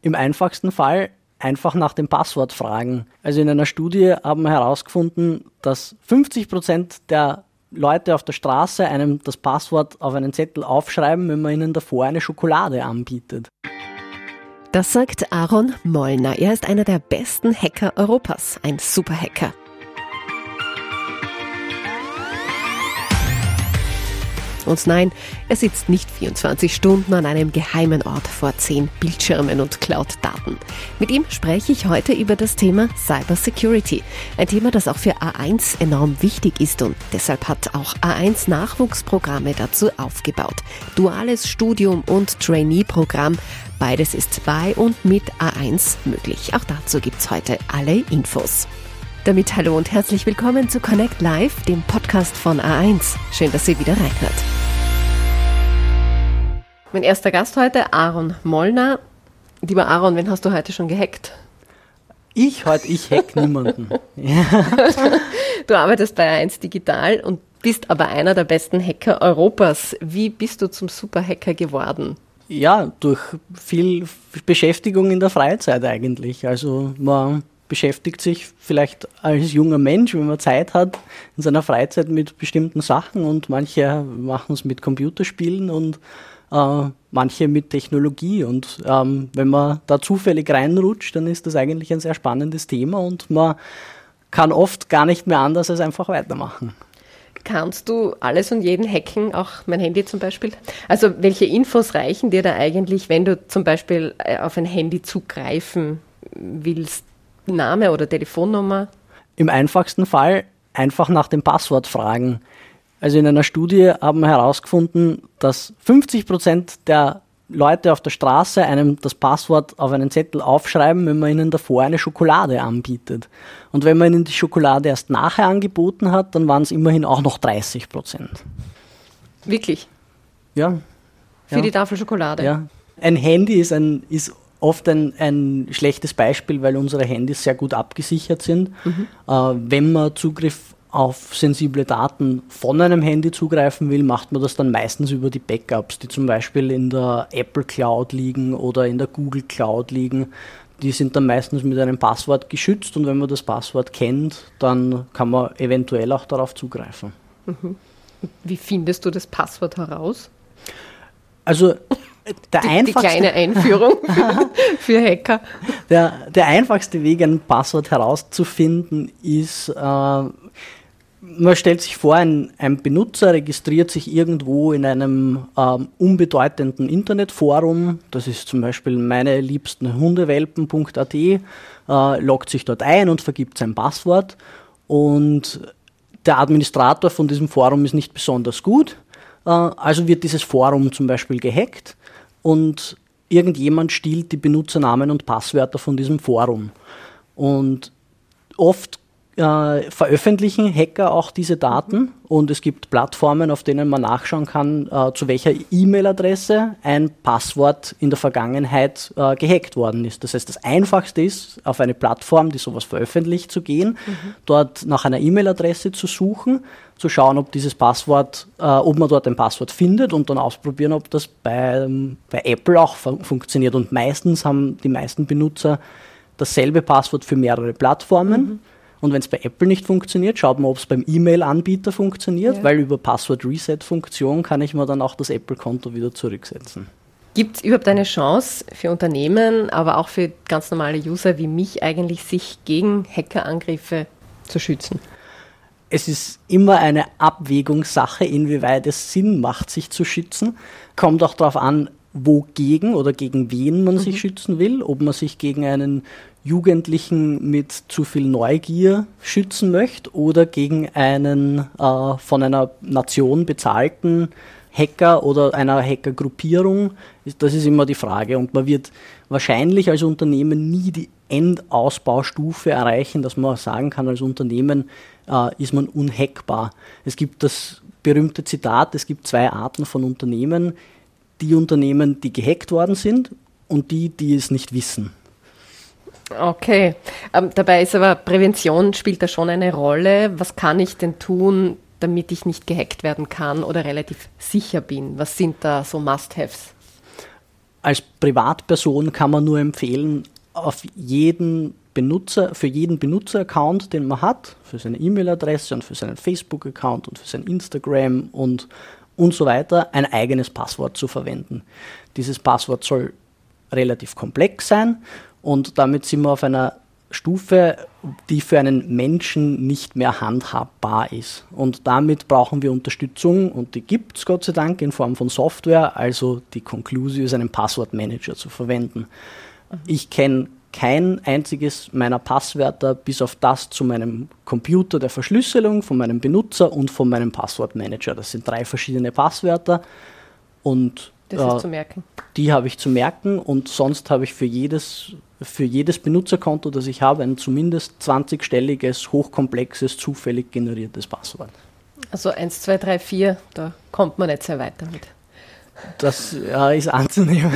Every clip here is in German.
Im einfachsten Fall einfach nach dem Passwort fragen. Also in einer Studie haben wir herausgefunden, dass 50% der Leute auf der Straße einem das Passwort auf einen Zettel aufschreiben, wenn man ihnen davor eine Schokolade anbietet. Das sagt Aaron Mollner. Er ist einer der besten Hacker Europas, ein Superhacker. Und nein, er sitzt nicht 24 Stunden an einem geheimen Ort vor 10 Bildschirmen und klaut Daten. Mit ihm spreche ich heute über das Thema Cybersecurity. Ein Thema, das auch für A1 enorm wichtig ist und deshalb hat auch A1 Nachwuchsprogramme dazu aufgebaut. Duales Studium und Trainee-Programm. Beides ist bei und mit A1 möglich. Auch dazu gibt's heute alle Infos. Damit hallo und herzlich willkommen zu Connect Live, dem Podcast von A1. Schön, dass ihr wieder reinhört. Mein erster Gast heute, Aaron Mollner. Lieber Aaron, wen hast du heute schon gehackt? Ich hack niemanden. Ja. Du arbeitest bei A1 Digital und bist aber einer der besten Hacker Europas. Wie bist du zum Superhacker geworden? Ja, durch viel Beschäftigung in der Freizeit eigentlich. Also man beschäftigt sich vielleicht als junger Mensch, wenn man Zeit hat, in seiner Freizeit mit bestimmten Sachen und manche machen es mit Computerspielen und manche mit Technologie und wenn man da zufällig reinrutscht, dann ist das eigentlich ein sehr spannendes Thema und man kann oft gar nicht mehr anders als einfach weitermachen. Kannst du alles und jeden hacken, auch mein Handy zum Beispiel? Also welche Infos reichen dir da eigentlich, wenn du zum Beispiel auf ein Handy zugreifen willst? Name oder Telefonnummer? Im einfachsten Fall einfach nach dem Passwort fragen. Also in einer Studie haben wir herausgefunden, dass 50% der Leute auf der Straße einem das Passwort auf einen Zettel aufschreiben, wenn man ihnen davor eine Schokolade anbietet. Und wenn man ihnen die Schokolade erst nachher angeboten hat, dann waren es immerhin auch noch 30%. Wirklich? Ja. Für die Tafel Schokolade? Ja. Ein Handy ist oft ein schlechtes Beispiel, weil unsere Handys sehr gut abgesichert sind. Wenn man Zugriff auf sensible Daten von einem Handy zugreifen will, macht man das dann meistens über die Backups, die zum Beispiel in der Apple Cloud liegen oder in der Google Cloud liegen. Die sind dann meistens mit einem Passwort geschützt und wenn man das Passwort kennt, dann kann man eventuell auch darauf zugreifen. Wie findest du das Passwort heraus? Also die kleine Einführung für Hacker. Der einfachste Weg, ein Passwort herauszufinden, ist, man stellt sich vor, ein Benutzer registriert sich irgendwo in einem unbedeutenden Internetforum, das ist zum Beispiel meineliebstenhundewelpen.at, loggt sich dort ein und vergibt sein Passwort und der Administrator von diesem Forum ist nicht besonders gut, also wird dieses Forum zum Beispiel gehackt und irgendjemand stiehlt die Benutzernamen und Passwörter von diesem Forum. Und oft veröffentlichen Hacker auch diese Daten und es gibt Plattformen, auf denen man nachschauen kann, zu welcher E-Mail-Adresse ein Passwort in der Vergangenheit gehackt worden ist. Das heißt, das Einfachste ist, auf eine Plattform, die sowas veröffentlicht, zu gehen, dort nach einer E-Mail-Adresse zu suchen, zu schauen, ob dieses Passwort, ob man dort ein Passwort findet und dann ausprobieren, ob das bei Apple auch funktioniert. Und meistens haben die meisten Benutzer dasselbe Passwort für mehrere Plattformen. Und wenn es bei Apple nicht funktioniert, schaut man, ob es beim E-Mail-Anbieter funktioniert, weil über Passwort-Reset-Funktion kann ich mir dann auch das Apple-Konto wieder zurücksetzen. Gibt es überhaupt eine Chance für Unternehmen, aber auch für ganz normale User wie mich eigentlich, sich gegen Hackerangriffe zu schützen? Es ist immer eine Abwägungssache, inwieweit es Sinn macht, sich zu schützen. Kommt auch darauf an, wogegen oder gegen wen man sich schützen will, ob man sich gegen einen Jugendlichen mit zu viel Neugier schützen möchte oder gegen einen von einer Nation bezahlten Hacker oder einer Hackergruppierung. Das ist immer die Frage und man wird wahrscheinlich als Unternehmen nie die Endausbaustufe erreichen, dass man sagen kann, als Unternehmen ist man unhackbar. Es gibt das berühmte Zitat, es gibt 2 Arten von Unternehmen, die Unternehmen, die gehackt worden sind und die es nicht wissen. Okay, dabei ist aber Prävention spielt da schon eine Rolle. Was kann ich denn tun, damit ich nicht gehackt werden kann oder relativ sicher bin? Was sind da so Must-Haves? als Privatperson kann man nur empfehlen, für jeden Benutzer-Account, den man hat, für seine E-Mail-Adresse und für seinen Facebook-Account und für sein Instagram und so weiter, ein eigenes Passwort zu verwenden. Dieses Passwort soll relativ komplex sein und damit sind wir auf einer Stufe, die für einen Menschen nicht mehr handhabbar ist. Und damit brauchen wir Unterstützung und die gibt es Gott sei Dank in Form von Software, also die Conclusio ist einen Passwortmanager zu verwenden. Ich kenne kein einziges meiner Passwörter bis auf das zu meinem Computer der Verschlüsselung, von meinem Benutzer und von meinem Passwortmanager. Das sind 3 verschiedene Passwörter und das ist zu merken. Die habe ich zu merken und sonst habe ich für jedes Benutzerkonto, das ich habe, ein zumindest 20-stelliges, hochkomplexes, zufällig generiertes Passwort. Also 1, 2, 3, 4, da kommt man nicht sehr weit damit. Das ist anzunehmen.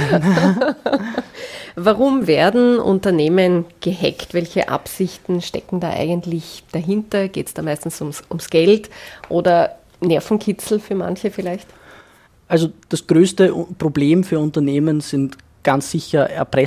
Warum werden Unternehmen gehackt? Welche Absichten stecken da eigentlich dahinter? Geht es da meistens ums Geld oder Nervenkitzel für manche vielleicht? Also das größte Problem für Unternehmen sind ganz sicher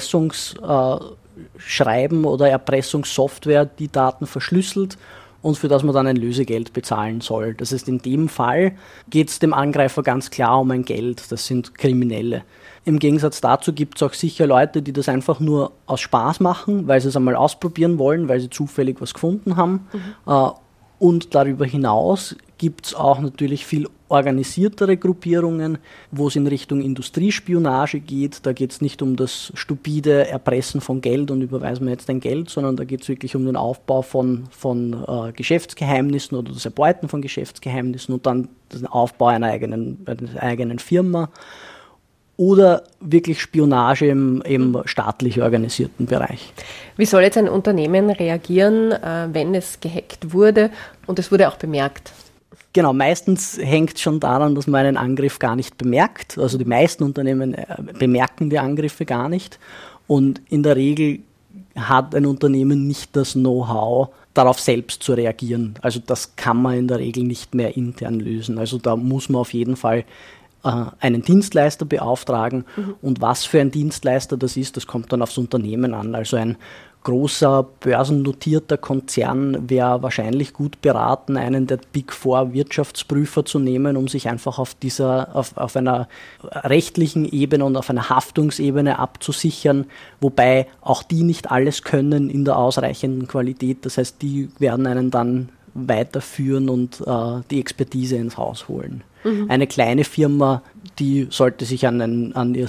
Erpressungsschreiben oder Erpressungssoftware, die Daten verschlüsselt und für das man dann ein Lösegeld bezahlen soll. Das heißt, in dem Fall geht es dem Angreifer ganz klar um ein Geld. Das sind Kriminelle. Im Gegensatz dazu gibt es auch sicher Leute, die das einfach nur aus Spaß machen, weil sie es einmal ausprobieren wollen, weil sie zufällig was gefunden haben. Und darüber hinaus gibt es auch natürlich viel organisiertere Gruppierungen, wo es in Richtung Industriespionage geht. Da geht es nicht um das stupide Erpressen von Geld und überweisen wir jetzt ein Geld, sondern da geht es wirklich um den Aufbau von Geschäftsgeheimnissen oder das Erbeuten von Geschäftsgeheimnissen und dann den Aufbau einer eigenen Firma. Oder wirklich Spionage im staatlich organisierten Bereich. Wie soll jetzt ein Unternehmen reagieren, wenn es gehackt wurde und es wurde auch bemerkt? Genau, meistens hängt es schon daran, dass man einen Angriff gar nicht bemerkt. Also die meisten Unternehmen bemerken die Angriffe gar nicht. Und in der Regel hat ein Unternehmen nicht das Know-how, darauf selbst zu reagieren. Also das kann man in der Regel nicht mehr intern lösen. Also da muss man auf jeden Fall einen Dienstleister beauftragen. Und was für ein Dienstleister das ist, das kommt dann aufs Unternehmen an. Also ein großer börsennotierter Konzern wäre wahrscheinlich gut beraten, einen der Big Four Wirtschaftsprüfer zu nehmen, um sich einfach auf einer rechtlichen Ebene und auf einer Haftungsebene abzusichern, wobei auch die nicht alles können in der ausreichenden Qualität. Das heißt, die werden einen dann weiterführen und die Expertise ins Haus holen. Eine kleine Firma, die sollte sich an einen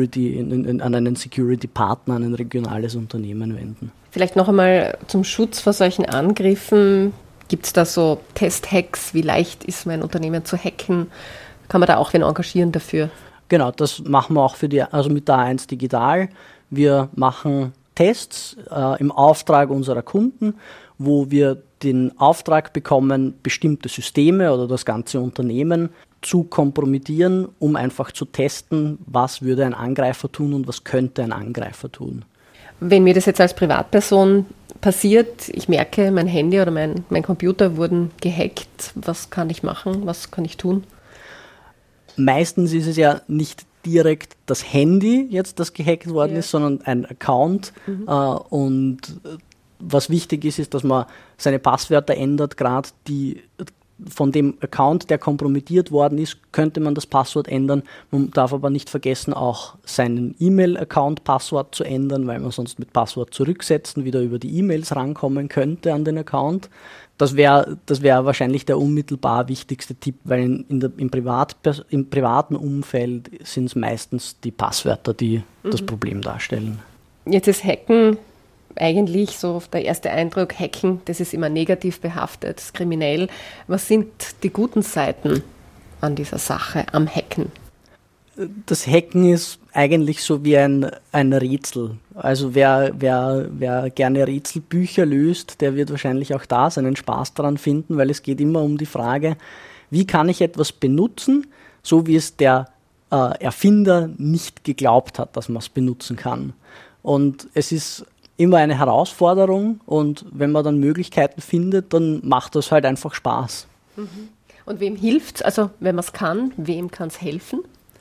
Security-Partner, an ein regionales Unternehmen wenden. Vielleicht noch einmal zum Schutz vor solchen Angriffen. Gibt es da so Test-Hacks? Wie leicht ist mein Unternehmen zu hacken? Kann man da auch wen engagieren dafür? Genau, das machen wir auch mit der A1 Digital. Wir machen Tests im Auftrag unserer Kunden, wo wir den Auftrag bekommen, bestimmte Systeme oder das ganze Unternehmen zu kompromittieren, um einfach zu testen, was würde ein Angreifer tun und was könnte ein Angreifer tun. Wenn mir das jetzt als Privatperson passiert, ich merke, mein Handy oder mein Computer wurden gehackt, was kann ich machen, was kann ich tun? Meistens ist es ja nicht direkt das Handy jetzt, das gehackt worden ist, sondern ein Account und was wichtig ist, dass man seine Passwörter ändert, gerade die von dem Account, der kompromittiert worden ist, könnte man das Passwort ändern. Man darf aber nicht vergessen, auch seinen E-Mail-Account-Passwort zu ändern, weil man sonst mit Passwort zurücksetzen wieder über die E-Mails rankommen könnte an den Account. Das wäre wahrscheinlich der unmittelbar wichtigste Tipp, weil im privaten Umfeld sind es meistens die Passwörter, die das Problem darstellen. Jetzt ist Hacken eigentlich so der erste Eindruck, Hacken, das ist immer negativ behaftet, das ist kriminell. Was sind die guten Seiten an dieser Sache, am Hacken? Das Hacken ist eigentlich so wie ein Rätsel. Also wer gerne Rätselbücher löst, der wird wahrscheinlich auch da seinen Spaß daran finden, weil es geht immer um die Frage, wie kann ich etwas benutzen, so wie es der Erfinder nicht geglaubt hat, dass man es benutzen kann. Und es ist immer eine Herausforderung und wenn man dann Möglichkeiten findet, dann macht das halt einfach Spaß. Und wem hilft es? Also wenn man es kann, wem kann es helfen?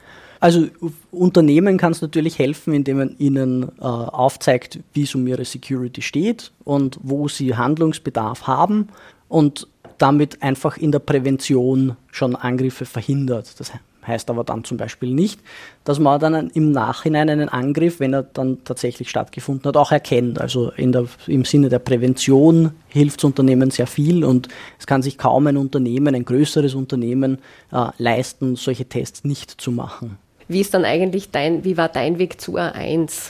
Also Unternehmen kann es natürlich helfen, indem man ihnen aufzeigt, wie es um ihre Security steht und wo sie Handlungsbedarf haben und damit einfach in der Prävention schon Angriffe verhindert. Das heißt aber dann zum Beispiel nicht, dass man dann im Nachhinein einen Angriff, wenn er dann tatsächlich stattgefunden hat, auch erkennt. Also im Sinne der Prävention hilft das Unternehmen sehr viel und es kann sich kaum ein größeres Unternehmen leisten, solche Tests nicht zu machen. Wie ist dann eigentlich wie war dein Weg zu A1?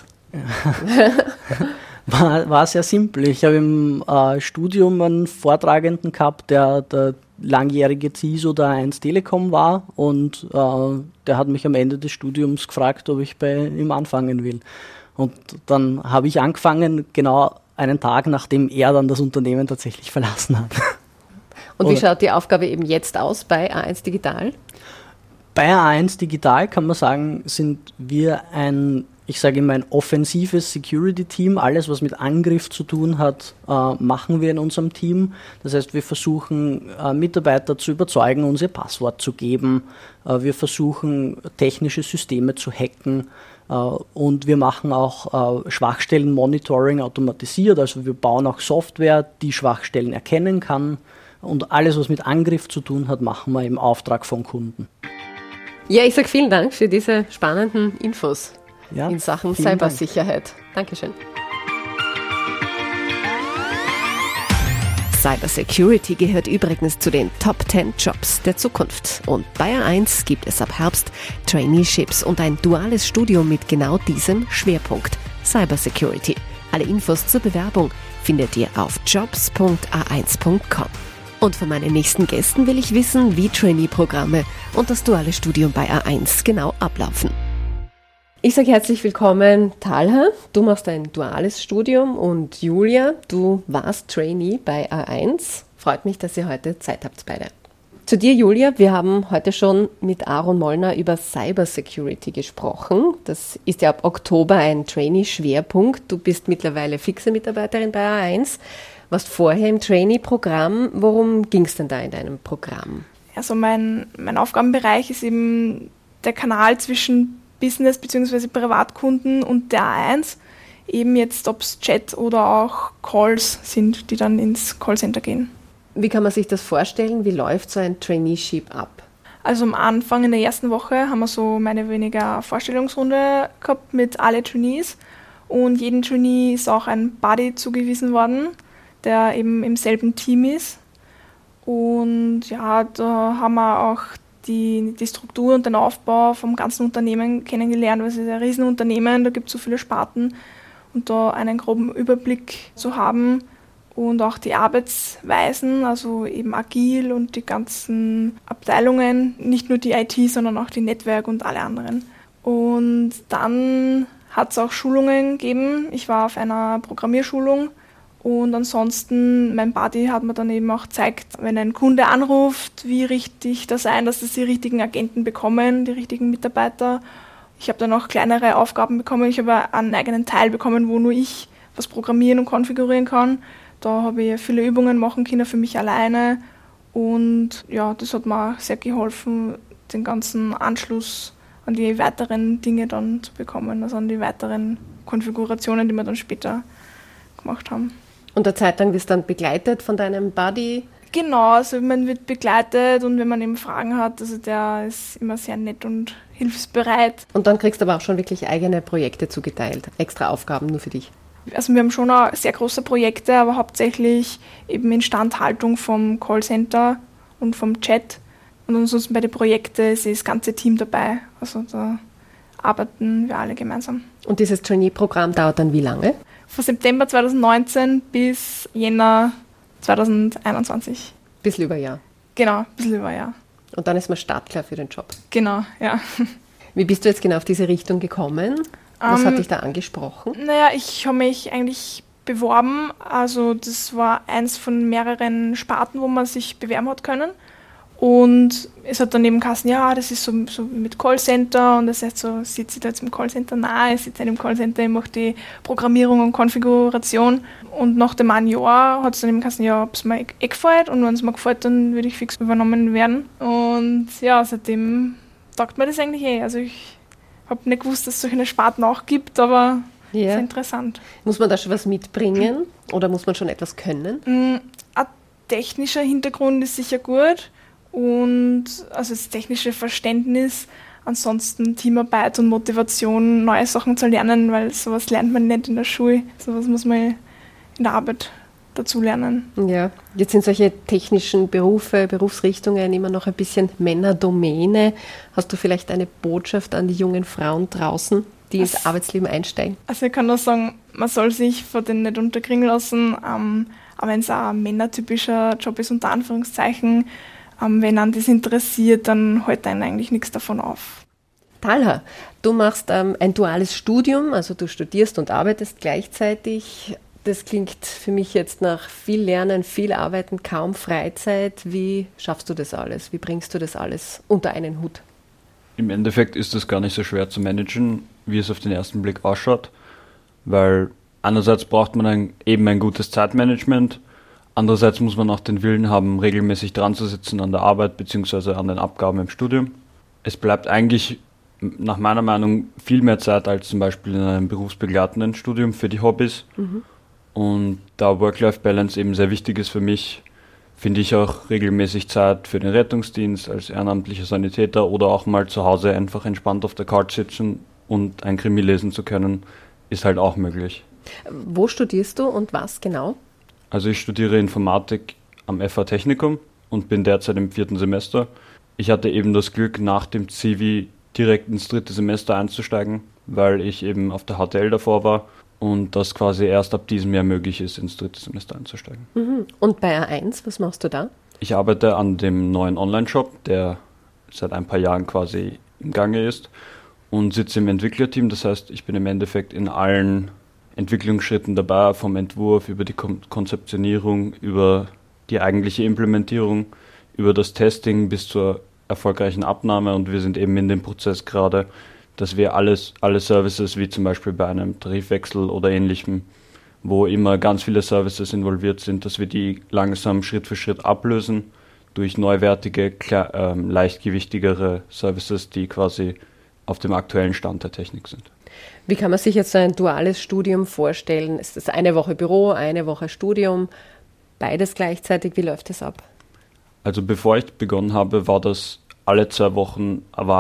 War sehr simpel. Ich habe im Studium einen Vortragenden gehabt, der langjährige CISO der A1 Telekom war und der hat mich am Ende des Studiums gefragt, ob ich bei ihm anfangen will. Und dann habe ich angefangen, genau einen Tag, nachdem er dann das Unternehmen tatsächlich verlassen hat. Und wie schaut die Aufgabe eben jetzt aus bei A1 Digital? Bei A1 Digital kann man sagen, sind wir ein offensives Security-Team. Alles, was mit Angriff zu tun hat, machen wir in unserem Team. Das heißt, wir versuchen, Mitarbeiter zu überzeugen, uns ihr Passwort zu geben. Wir versuchen, technische Systeme zu hacken. Und wir machen auch Schwachstellen-Monitoring automatisiert. Also wir bauen auch Software, die Schwachstellen erkennen kann. Und alles, was mit Angriff zu tun hat, machen wir im Auftrag von Kunden. Ja, ich sage vielen Dank für diese spannenden Infos in Sachen Cybersicherheit. Dankeschön. Cybersecurity gehört übrigens zu den Top 10 Jobs der Zukunft. Und bei A1 gibt es ab Herbst Traineeships und ein duales Studium mit genau diesem Schwerpunkt, Cybersecurity. Alle Infos zur Bewerbung findet ihr auf jobs.a1.com. Und von meinen nächsten Gästen will ich wissen, wie Trainee-Programme und das duale Studium bei A1 genau ablaufen. Ich sage herzlich willkommen, Talha. Du machst ein duales Studium und Julia, du warst Trainee bei A1. Freut mich, dass ihr heute Zeit habt beide. Zu dir, Julia, wir haben heute schon mit Aaron Mollner über Cybersecurity gesprochen. Das ist ja ab Oktober ein Trainee-Schwerpunkt. Du bist mittlerweile fixe Mitarbeiterin bei A1. Warst vorher im Trainee-Programm. Worum ging es denn da in deinem Programm? Also mein Aufgabenbereich ist eben der Kanal zwischen Business- bzw. Privatkunden und der A1. Eben jetzt, ob es Chat oder auch Calls sind, die dann ins Callcenter gehen. Wie kann man sich das vorstellen? Wie läuft so ein Traineeship ab? Also am Anfang in der ersten Woche haben wir so mehr oder weniger Vorstellungsrunde gehabt mit alle Trainees. Und jedem Trainee ist auch ein Buddy zugewiesen worden, der eben im selben Team ist. Und ja, da haben wir auch die Struktur und den Aufbau vom ganzen Unternehmen kennengelernt, weil es ist ein Riesenunternehmen, da gibt es so viele Sparten. Und da einen groben Überblick zu haben und auch die Arbeitsweisen, also eben agil und die ganzen Abteilungen, nicht nur die IT, sondern auch die Netzwerk und alle anderen. Und dann hat es auch Schulungen gegeben. Ich war auf einer Programmierschulung. Und ansonsten, mein Buddy hat mir dann eben auch gezeigt, wenn ein Kunde anruft, wie richtig das sein, dass es die richtigen Agenten bekommen, die richtigen Mitarbeiter. Ich habe dann auch kleinere Aufgaben bekommen. Ich habe einen eigenen Teil bekommen, wo nur ich was programmieren und konfigurieren kann. Da habe ich viele Übungen machen können für mich alleine. Und ja, das hat mir auch sehr geholfen, den ganzen Anschluss an die weiteren Dinge dann zu bekommen, also an die weiteren Konfigurationen, die wir dann später gemacht haben. Und eine Zeit lang wirst du dann begleitet von deinem Buddy? Genau, also man wird begleitet und wenn man eben Fragen hat, also der ist immer sehr nett und hilfsbereit. Und dann kriegst du aber auch schon wirklich eigene Projekte zugeteilt, extra Aufgaben nur für dich? Also wir haben schon auch sehr große Projekte, aber hauptsächlich eben Instandhaltung vom Callcenter und vom Chat. Und ansonsten bei den Projekten ist das ganze Team dabei, also da arbeiten wir alle gemeinsam. Und dieses Trainee-Programm dauert dann wie lange? Von September 2019 bis Jänner 2021. Bisschen über ein Jahr. Genau, ein bisschen über ein Jahr. Und dann ist man startklar für den Job. Genau, ja. Wie bist du jetzt genau auf diese Richtung gekommen? Was hat dich da angesprochen? Naja, ich habe mich eigentlich beworben. Also das war eins von mehreren Sparten, wo man sich bewerben hat können. Und es hat dann eben geheißen, ja, das ist so mit Callcenter und das heißt so, sitze ich da jetzt im Callcenter? Nein, ich sitze nicht im Callcenter, ich mache die Programmierung und Konfiguration. Und nach dem einen Jahr hat es dann eben geheißen, ja, ob es mir gefällt und wenn es mir gefällt, dann würde ich fix übernommen werden. Und ja, seitdem taugt mir das eigentlich Also ich habe nicht gewusst, dass es solche Sparten auch gibt, aber sehr interessant. Muss man da schon was mitbringen oder muss man schon etwas können? Ein technischer Hintergrund ist sicher gut und also das technische Verständnis, ansonsten Teamarbeit und Motivation, neue Sachen zu lernen, weil sowas lernt man nicht in der Schule, sowas muss man in der Arbeit dazu lernen. Ja, jetzt sind solche technischen Berufe, Berufsrichtungen immer noch ein bisschen Männerdomäne. Hast du vielleicht eine Botschaft an die jungen Frauen draußen, die ins Arbeitsleben einsteigen? Also ich kann nur sagen, man soll sich von denen nicht unterkriegen lassen, aber wenn es auch ein männertypischer Job ist, unter Anführungszeichen, wenn einen das interessiert, dann hält einen eigentlich nichts davon auf. Talha, du machst ein duales Studium, also du studierst und arbeitest gleichzeitig. Das klingt für mich jetzt nach viel Lernen, viel Arbeiten, kaum Freizeit. Wie schaffst du das alles? Wie bringst du das alles unter einen Hut? Im Endeffekt ist es gar nicht so schwer zu managen, wie es auf den ersten Blick ausschaut, weil einerseits braucht man eben ein gutes Zeitmanagement, andererseits muss man auch den Willen haben, regelmäßig dran zu sitzen an der Arbeit bzw. an den Abgaben im Studium. Es bleibt eigentlich nach meiner Meinung viel mehr Zeit als zum Beispiel in einem berufsbegleitenden Studium für die Hobbys. Und da Work-Life-Balance eben sehr wichtig ist für mich, finde ich auch regelmäßig Zeit für den Rettungsdienst als ehrenamtlicher Sanitäter oder auch mal zu Hause einfach entspannt auf der Couch sitzen und ein Krimi lesen zu können, ist halt auch möglich. Wo studierst du und was genau? Also ich studiere Informatik am FH Technikum und bin derzeit im 4. Semester. Ich hatte eben das Glück, nach dem Zivi direkt ins 3. Semester einzusteigen, weil ich eben auf der HTL davor war. Und das quasi erst ab diesem Jahr möglich ist, ins 3. Semester einzusteigen. Und bei A1, was machst du da? Ich arbeite an dem neuen Online-Shop, der seit ein paar Jahren quasi im Gange ist und sitze im Entwicklerteam. Das heißt, ich bin im Endeffekt in allen Entwicklungsschritten dabei, vom Entwurf über die Konzeptionierung, über die eigentliche Implementierung, über das Testing bis zur erfolgreichen Abnahme. Und wir sind eben in dem Prozess gerade, dass wir alle Services, wie zum Beispiel bei einem Tarifwechsel oder ähnlichem, wo immer ganz viele Services involviert sind, dass wir die langsam Schritt für Schritt ablösen durch neuwertige, leichtgewichtigere Services, die quasi auf dem aktuellen Stand der Technik sind. Wie kann man sich jetzt so ein duales Studium vorstellen? Ist das eine Woche Büro, eine Woche Studium, beides gleichzeitig? Wie läuft das ab? Also bevor ich begonnen habe, war alle 2 Wochen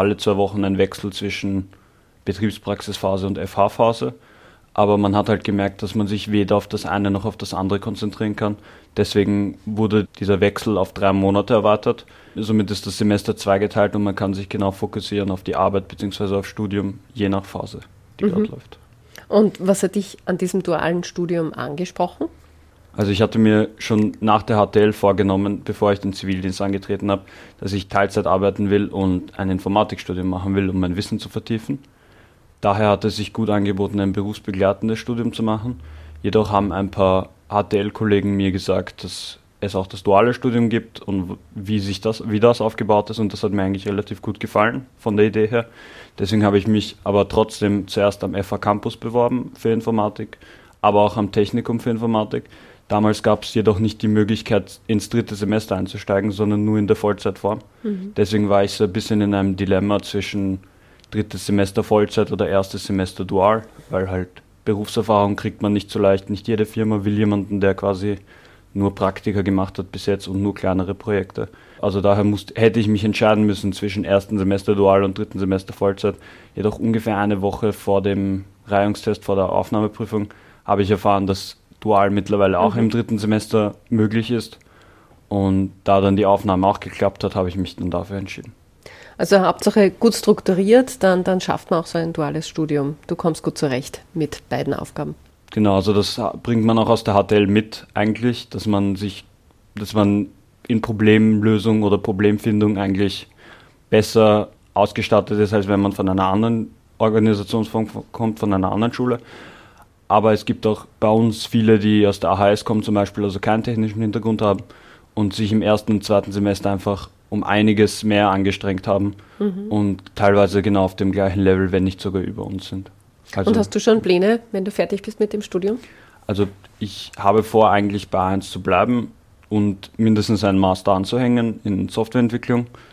ein Wechsel zwischen Betriebspraxisphase und FH-Phase. Aber man hat halt gemerkt, dass man sich weder auf das eine noch auf das andere konzentrieren kann. Deswegen wurde dieser Wechsel auf 3 Monate erweitert. Somit ist das Semester zweigeteilt und man kann sich genau fokussieren auf die Arbeit bzw. auf Studium, je nach Phase, die gerade läuft. Und was hat dich an diesem dualen Studium angesprochen? Also ich hatte mir schon nach der HTL vorgenommen, bevor ich den Zivildienst angetreten habe, dass ich Teilzeit arbeiten will und ein Informatikstudium machen will, um mein Wissen zu vertiefen. Daher hat es sich gut angeboten, ein berufsbegleitendes Studium zu machen. Jedoch haben ein paar HTL-Kollegen mir gesagt, dass es auch das duale Studium gibt und wie das aufgebaut ist, und das hat mir eigentlich relativ gut gefallen von der Idee her. Deswegen habe ich mich aber trotzdem zuerst am FH Campus beworben für Informatik, aber auch am Technikum für Informatik. Damals gab es jedoch nicht die Möglichkeit, ins 3. Semester einzusteigen, sondern nur in der Vollzeitform. Deswegen war ich so ein bisschen in einem Dilemma zwischen 3. Semester Vollzeit oder 1. Semester dual, weil halt Berufserfahrung kriegt man nicht so leicht. Nicht jede Firma will jemanden, der quasi nur Praktika gemacht hat bis jetzt und nur kleinere Projekte. Also daher hätte ich mich entscheiden müssen zwischen 1. Semester dual und 3. Semester Vollzeit. Jedoch ungefähr eine Woche vor dem Reihungstest, vor der Aufnahmeprüfung, habe ich erfahren, dass dual mittlerweile auch im 3. Semester möglich ist. Und da dann die Aufnahme auch geklappt hat, habe ich mich dann dafür entschieden. Also Hauptsache gut strukturiert, dann schafft man auch so ein duales Studium. Du kommst gut zurecht mit beiden Aufgaben. Genau, also das bringt man auch aus der HTL mit eigentlich, dass man in Problemlösung oder Problemfindung eigentlich besser ausgestattet ist, als wenn man von einer anderen Organisationsform kommt, von einer anderen Schule. Aber es gibt auch bei uns viele, die aus der AHS kommen zum Beispiel, also keinen technischen Hintergrund haben und sich im 1. und 2. Semester einfach um einiges mehr angestrengt haben und teilweise genau auf dem gleichen Level, wenn nicht sogar über uns sind. Also, und hast du schon Pläne, wenn du fertig bist mit dem Studium? Also ich habe vor, eigentlich bei A1 zu bleiben und mindestens einen Master anzuhängen in Softwareentwicklung.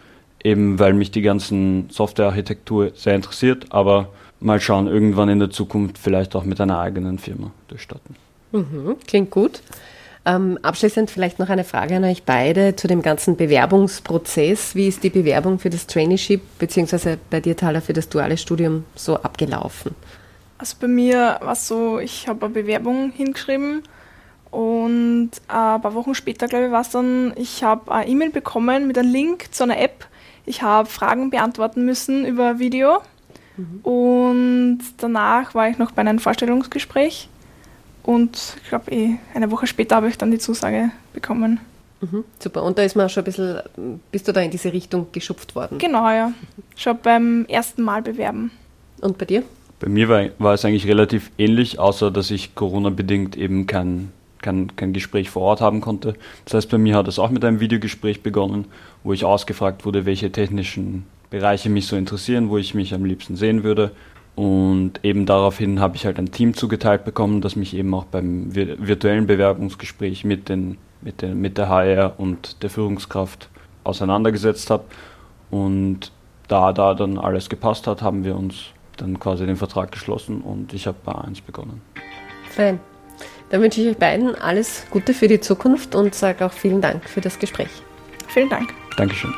eben weil mich die ganzen Softwarearchitektur sehr interessiert, aber mal schauen, irgendwann in der Zukunft vielleicht auch mit einer eigenen Firma durchstarten. Klingt gut. Abschließend vielleicht noch eine Frage an euch beide zu dem ganzen Bewerbungsprozess. Wie ist die Bewerbung für das Traineeship beziehungsweise bei dir, Thala, für das duale Studium so abgelaufen? Also bei mir war es so, ich habe eine Bewerbung hingeschrieben und ein paar Wochen später, glaube ich, war es dann, ich habe eine E-Mail bekommen mit einem Link zu einer App. Ich habe Fragen beantworten müssen über Video und danach war ich noch bei einem Vorstellungsgespräch. Und ich glaube, eine Woche später habe ich dann die Zusage bekommen. Super. Und da ist man schon ein bisschen, bist du da in diese Richtung geschupft worden? Genau, ja. Schon beim ersten Mal bewerben. Und bei dir? Bei mir war es eigentlich relativ ähnlich, außer dass ich Corona-bedingt eben kein Gespräch vor Ort haben konnte. Das heißt, bei mir hat es auch mit einem Videogespräch begonnen, wo ich ausgefragt wurde, welche technischen Bereiche mich so interessieren, wo ich mich am liebsten sehen würde. Und eben daraufhin habe ich halt ein Team zugeteilt bekommen, das mich eben auch beim virtuellen Bewerbungsgespräch mit der HR und der Führungskraft auseinandergesetzt hat. Und da dann alles gepasst hat, haben wir uns dann quasi den Vertrag geschlossen und ich habe bei A1 begonnen. Fein. Dann wünsche ich euch beiden alles Gute für die Zukunft und sage auch vielen Dank für das Gespräch. Vielen Dank. Dankeschön.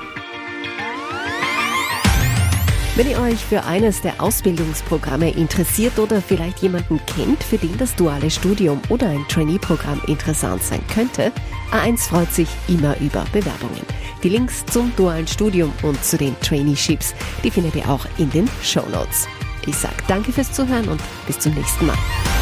Wenn ihr euch für eines der Ausbildungsprogramme interessiert oder vielleicht jemanden kennt, für den das duale Studium oder ein Trainee-Programm interessant sein könnte, A1 freut sich immer über Bewerbungen. Die Links zum dualen Studium und zu den Traineeships, die findet ihr auch in den Shownotes. Ich sage danke fürs Zuhören und bis zum nächsten Mal.